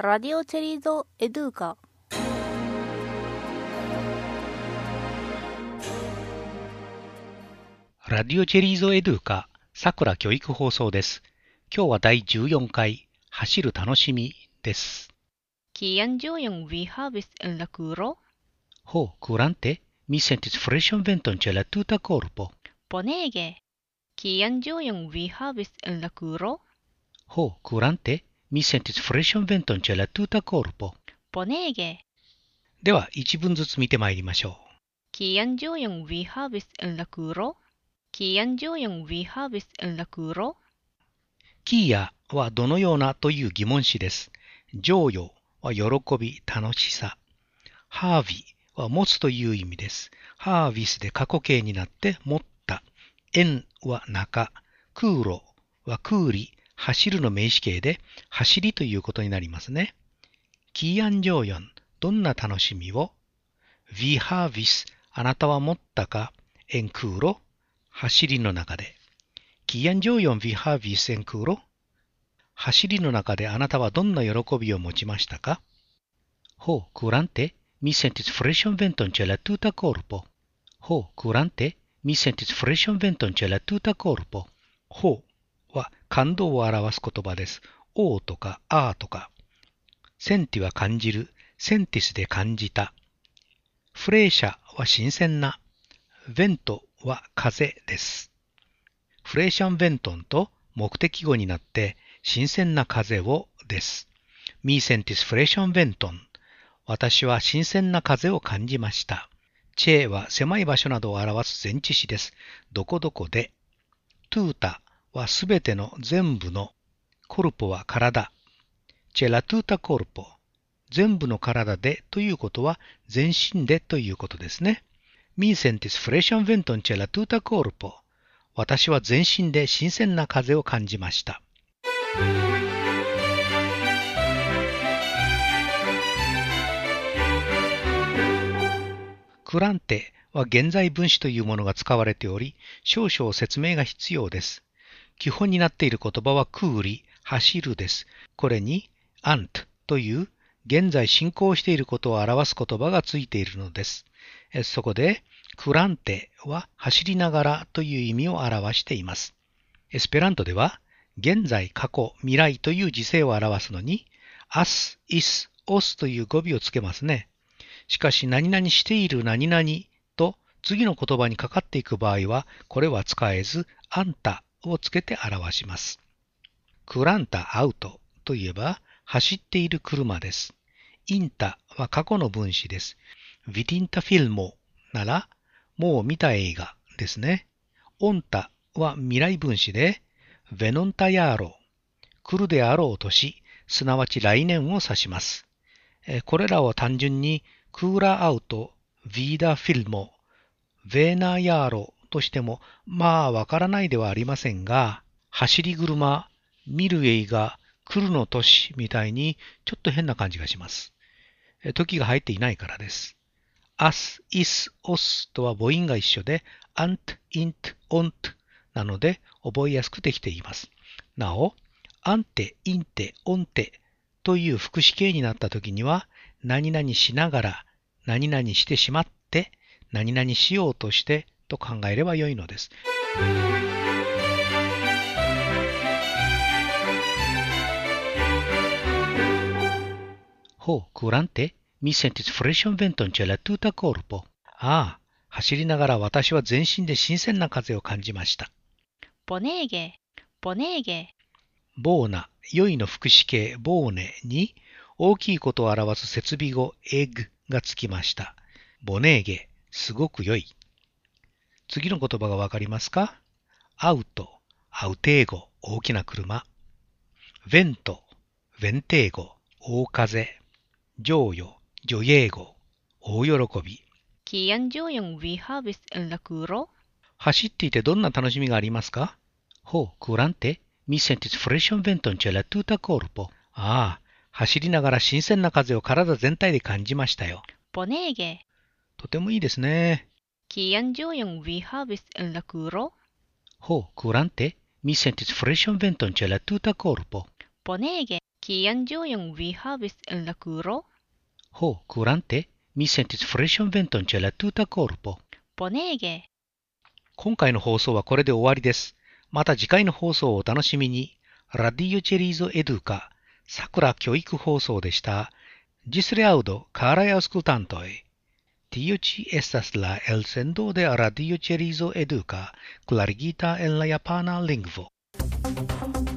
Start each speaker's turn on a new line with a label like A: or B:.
A: Radio Cherizo Educa。
B: ラディオチェリーゾエドゥカさくら教育放送です。今日は第14回走る楽しみです。
A: Kian jo yung vihabis en la kuro?
B: Ho, curante, mi sentis freŝan venton ĉe la tuta korpo.
A: Bonege. Kian jo yung vihabis en la kuro?
B: Ho, curante, mi sentis freŝan venton ĉe la tuta korpo.
A: Bonege.
B: では、一文ずつ見てまいりましょう。
A: Kian jo yung vihabis en la kuro? Kian jo yung vihabis en la kuro?
B: キーヤはどのようなという疑問詞です。情緒は喜び、楽しさ。ハービは持つという意味です。ハービスで過去形になって持った。エンは中。クーロはクーリ、走るの名詞形で走りということになりますね。キーアンジョーヨン、どんな楽しみを。ヴィハービス、あなたは持ったか。エンクーロ、走りの中で。キーアンジョーヨンヴィハービスエンクーロ。走りの中であなたはどんな喜びを持ちましたか。Ho, curante, mi sentis freŝan venton ĉe la tuta korpo. Ho, curante, mi sentis freŝan venton ĉe la tuta korpo. Ho は感動を表す言葉です。おとかあとか。センティは感じる。センティスで感じた。フレーシャは新鮮な。ベントは風です。フレーシャンベントンと目的語になって新鮮な風をです。Mi sentis freŝan venton。私は新鮮な風を感じました。チェは狭い場所などを表す前置詞です。どこどこで。トゥータはすべての全部の。コルポは体。チェラトゥータコルポ。全部の体でということは全身でということですね。Mi sentis freŝan venton ĉe la tuta korpo。私は全身で新鮮な風を感じました。クランテは現在分詞というものが使われており、少々説明が必要です。基本になっている言葉はクーリ、走るです。これにアントという現在進行していることを表す言葉がついているのです。そこで、クランテは走りながらという意味を表しています。エスペラントでは、現在、過去、未来という時世を表すのに、アス、イス、オスという語尾をつけますね。しかし、何々している何々と次の言葉にかかっていく場合は、これは使えず、あんたをつけて表します。クランタアウトといえば、走っている車です。インタは過去の分詞です。ヴィティンタフィルモなら、もう見た映画ですね。オンタは未来分詞で、ヴェノンタヤーロ、来るであろう年、すなわち来年を指します。これらを単純にクーラアウト、ヴィーダフィルモ、ヴェーナーヤーロとしてもまあわからないではありませんが、走り車、見る映画、来るの年みたいにちょっと変な感じがします。時が入っていないからです。as, is, os とは母音が一緒で ant, int, ont なので覚えやすくできています。なお、ante, inte, onte という副詞形になった時には何々しながら、何々してしまって、何々しようとしてと考えればよいのです。Ho, curante, mi sentis freŝan venton ĉe la tuta korpo。ああ、走りながら私は全身で新鮮な風を感じました。
A: ボネーゲ、ボネーゲ。
B: ボーナ、良いの副詞形ボーネに大きいことを表す設備語エッグがつきました。ボネーゲ、すごく良い。次の言葉がわかりますか？アウト、アウテーゴ、大きな車。ヴェント、ヴェンテーゴ、大風。情緒、ジョイェーゴ、大喜び。
A: Kian jo yung vihabis en la kuro?
B: 走っていてどんな楽しみがありますか？Ho, curante, mi sentis freŝan venton ĉe la tuta korpo。ああ、走りながら新鮮な風を体全体で感じましたよ。
A: ボネーゲ。
B: とてもいいですね。
A: Kian jo yung vihabis en la kuro?
B: Ho, curante, mi sentis freŝan venton ĉe la tuta korpo。
A: ボネーゲ。 Kian yung vi havis en la kuro?
B: Ho, kurante, mi sentis freŝan venton ĉe la tuta korpo。
A: Bonege!
B: 今回の放送はこれで終わりです。また次回の放送をお楽しみに。ラディオチェリーゾエドゥカ、さくら教育放送でした。Ĝis reaŭdo, karaj aŭskultantoj. Tio ĉi estas la elsendo de Radio Ĉerizo Eduka, klarigita en la japana lingvo.